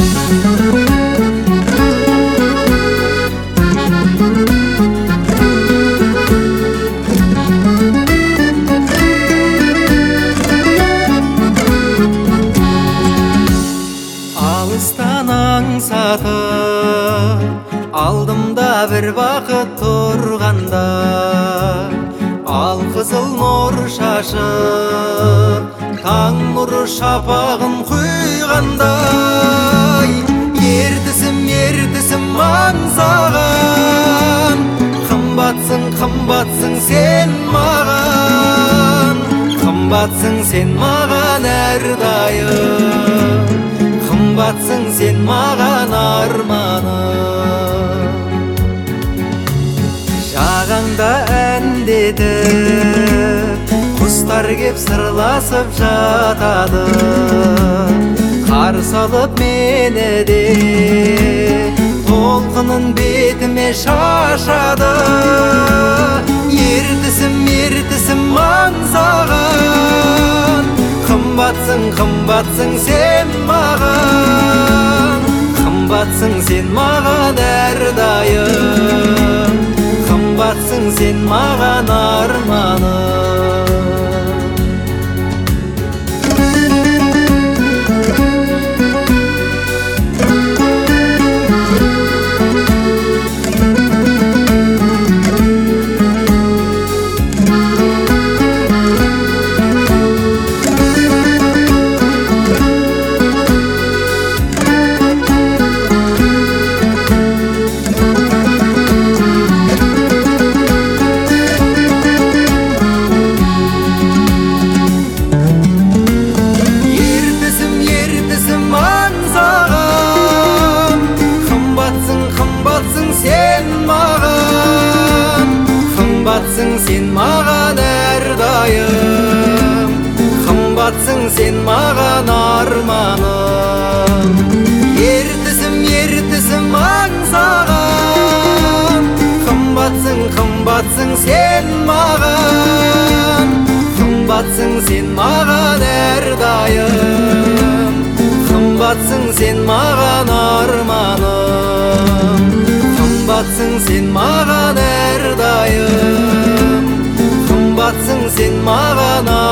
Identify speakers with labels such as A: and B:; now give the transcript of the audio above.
A: Алыстан аңсатып алдымда бір бақыт тұрғанда, ал қызыл нұр шашып таң нұры шапағын құйғандай, ертісім ертісім аңсаған, қымбатсың қымбатсың сен маған, қымбатсың сен маған әрдайым, қымбатсың сен маған арманым. Жағаңда әндетіп құстар кеп сырласып жатады, қарсы алып мені де толқынын бетіме шашады. Ертісім ертісім аңсаған, қымбатсың қымбатсың сен маған, қымбатсың сен маған әрдайым, қымбатсың сен маған арманым. Қымбатсың сен маған әрдайым, қымбатсың сен маған арманым. Ертісім ертісім аңсаған, қымбатсың қымбатсың сен маған, қымбатсың сен маған әрдайым, қымбатсың сен маған арманым. Қымбатсың сен маған әрдайым, қымбатсың сен маған